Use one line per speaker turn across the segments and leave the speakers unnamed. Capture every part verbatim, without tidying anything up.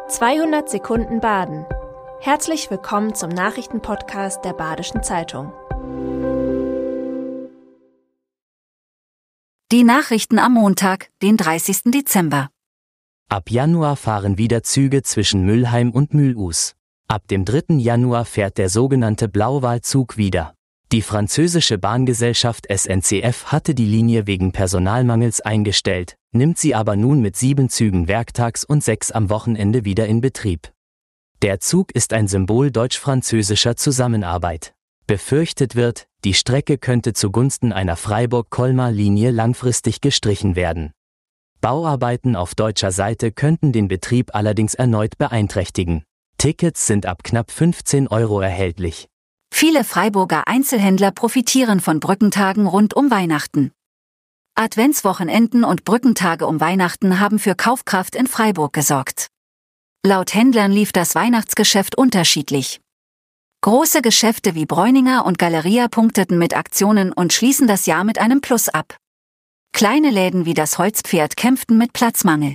zweihundert Sekunden Baden. Herzlich willkommen zum Nachrichtenpodcast der Badischen Zeitung.
Die Nachrichten am Montag, den dreißigsten Dezember.
Ab Januar fahren wieder Züge zwischen Mülheim und Mulhouse. Ab dem dritten Januar fährt der sogenannte Blauwalzug wieder. Die französische Bahngesellschaft S N C F hatte die Linie wegen Personalmangels eingestellt, nimmt sie aber nun mit sieben Zügen werktags und sechs am Wochenende wieder in Betrieb. Der Zug ist ein Symbol deutsch-französischer Zusammenarbeit. Befürchtet wird, die Strecke könnte zugunsten einer Freiburg-Colmar-Linie langfristig gestrichen werden. Bauarbeiten auf deutscher Seite könnten den Betrieb allerdings erneut beeinträchtigen. Tickets sind ab knapp fünfzehn Euro erhältlich.
Viele Freiburger Einzelhändler profitieren von Brückentagen rund um Weihnachten. Adventswochenenden und Brückentage um Weihnachten haben für Kaufkraft in Freiburg gesorgt. Laut Händlern lief das Weihnachtsgeschäft unterschiedlich. Große Geschäfte wie Bräuninger und Galeria punkteten mit Aktionen und schließen das Jahr mit einem Plus ab. Kleine Läden wie das Holzpferd kämpften mit Platzmangel.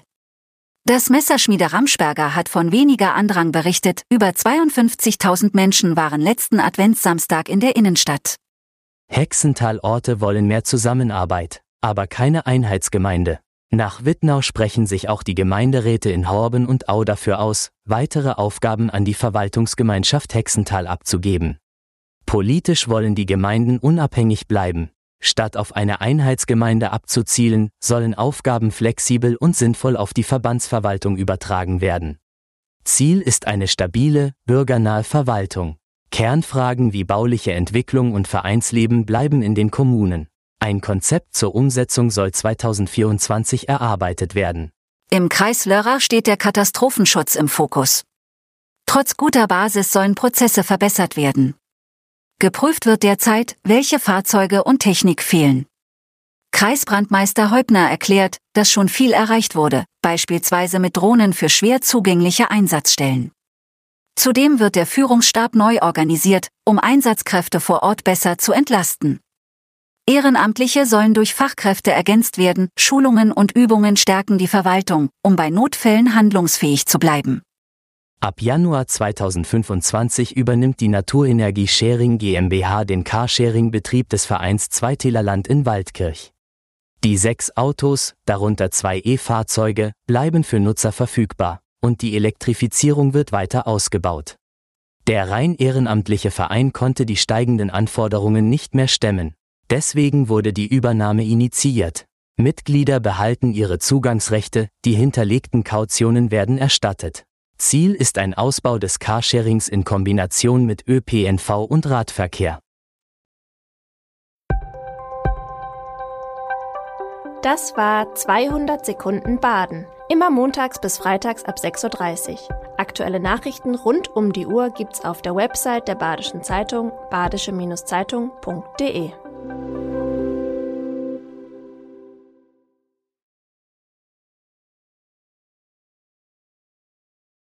Das Messerschmiede Ramsberger hat von weniger Andrang berichtet, über zweiundfünfzigtausend Menschen waren letzten Adventssamstag in der Innenstadt.
Hexental-Orte wollen mehr Zusammenarbeit, aber keine Einheitsgemeinde. Nach Wittnau sprechen sich auch die Gemeinderäte in Horben und Au dafür aus, weitere Aufgaben an die Verwaltungsgemeinschaft Hexental abzugeben. Politisch wollen die Gemeinden unabhängig bleiben. Statt auf eine Einheitsgemeinde abzuzielen, sollen Aufgaben flexibel und sinnvoll auf die Verbandsverwaltung übertragen werden. Ziel ist eine stabile, bürgernahe Verwaltung. Kernfragen wie bauliche Entwicklung und Vereinsleben bleiben in den Kommunen. Ein Konzept zur Umsetzung soll zweitausendvierundzwanzig erarbeitet werden.
Im Kreis Lörrach steht der Katastrophenschutz im Fokus. Trotz guter Basis sollen Prozesse verbessert werden. Geprüft wird derzeit, welche Fahrzeuge und Technik fehlen. Kreisbrandmeister Heubner erklärt, dass schon viel erreicht wurde, beispielsweise mit Drohnen für schwer zugängliche Einsatzstellen. Zudem wird der Führungsstab neu organisiert, um Einsatzkräfte vor Ort besser zu entlasten. Ehrenamtliche sollen durch Fachkräfte ergänzt werden, Schulungen und Übungen stärken die Verwaltung, um bei Notfällen handlungsfähig zu bleiben.
Ab Januar zweitausendfünfundzwanzig übernimmt die Naturenergie Sharing GmbH den Carsharing-Betrieb des Vereins Zweitälerland in Waldkirch. Die sechs Autos, darunter zwei E-Fahrzeuge, bleiben für Nutzer verfügbar, und die Elektrifizierung wird weiter ausgebaut. Der rein ehrenamtliche Verein konnte die steigenden Anforderungen nicht mehr stemmen. Deswegen wurde die Übernahme initiiert. Mitglieder behalten ihre Zugangsrechte, die hinterlegten Kautionen werden erstattet. Ziel ist ein Ausbau des Carsharings in Kombination mit Ö P N V und Radverkehr.
Das war zweihundert Sekunden Baden. Immer montags bis freitags ab sechs Uhr dreißig. Aktuelle Nachrichten rund um die Uhr gibt's auf der Website der Badischen Zeitung badische Zeitung punkt de.